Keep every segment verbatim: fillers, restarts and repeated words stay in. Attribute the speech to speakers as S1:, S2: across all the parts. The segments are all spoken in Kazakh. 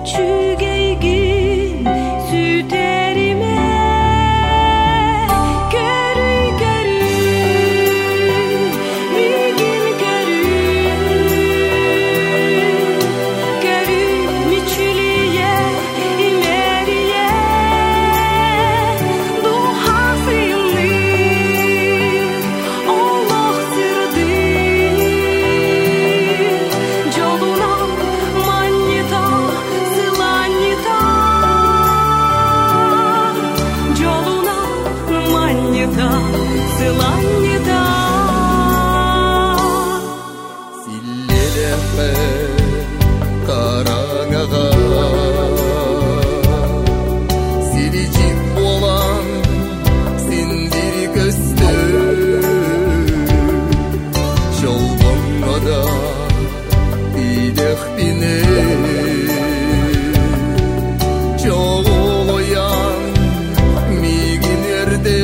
S1: çügeygin süterime körü körü migin körü körü miçliye imeriye duhasını Allah sırdı joluna manyeta sılanyeta joluna manyeta sılanyeta
S2: Sillelepе караңаға сирижип болам сендер көстү жолбоңго да идехпине жоғоян мигинерде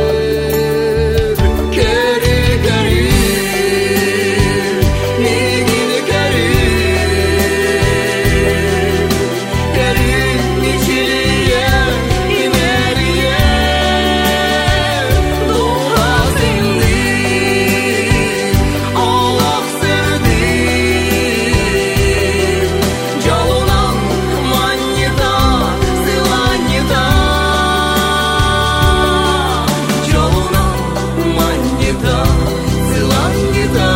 S2: кери кери мигине кери кери мичилие имерие духасынды Allah сырды жолунан маньета сыланьета жолунан маньета сыланьета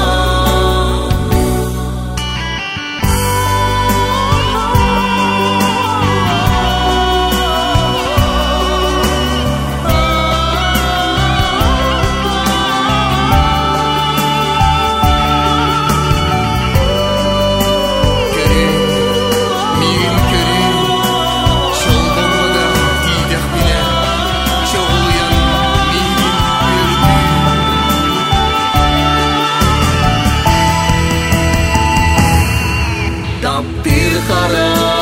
S2: Köri, migin köri, şolboңго да идехпине жоғоян мигин өрдү Таптыр қара